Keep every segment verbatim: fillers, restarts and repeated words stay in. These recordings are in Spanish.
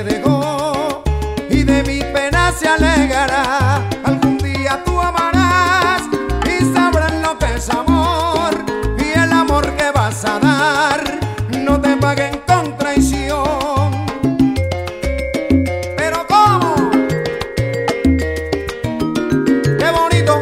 me dejó y de mi pena se alegrará. Algún día tú amarás y sabrás lo que es amor, y el amor que vas a dar no te paguen con traición. Pero ¿cómo? ¡Qué bonito!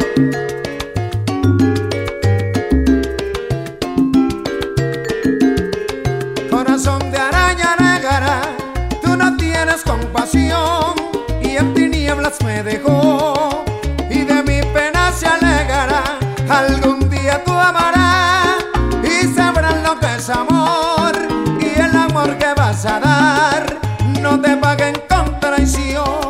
Corazón de araña negra, tú no tienes compasión, y en tinieblas me dejó y de mi pena se alegrará. Algún día tú amarás y sabrás lo que es amor, y el amor que vas a dar no te paguen con traición.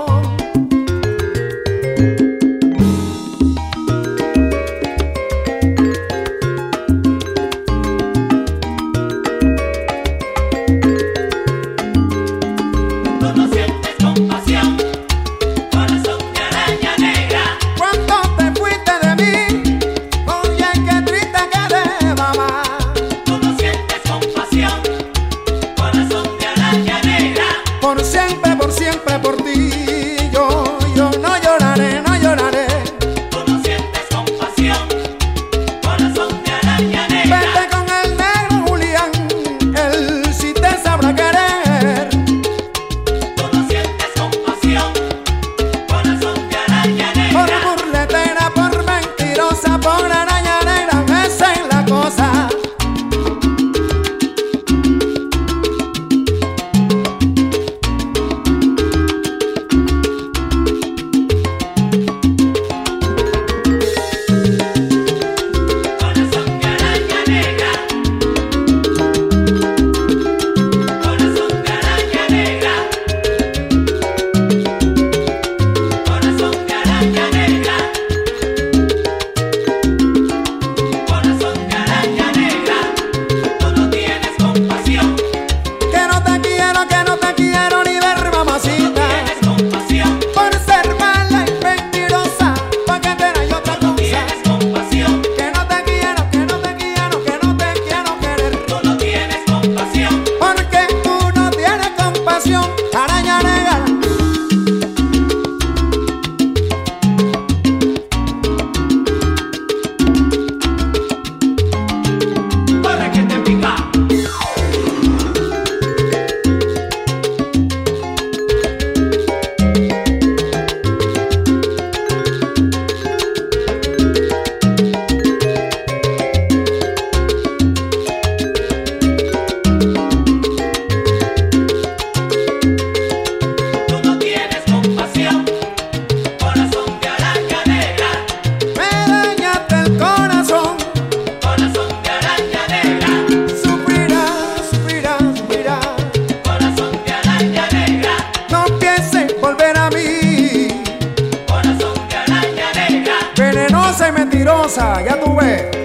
Por siempre, por siempre, por ti, yo, yo no lloraré, no lloraré. Tú no sientes compasión, corazón de araña negra. Vete con el negro Julián, él sí te sabrá querer. Tú no sientes compasión, corazón de araña negra. Por burletera, por mentirosa, por araña negra, esa es la cosa. Araña negra. Corre que te pica. Venenosa y mentirosa, ya tú ves.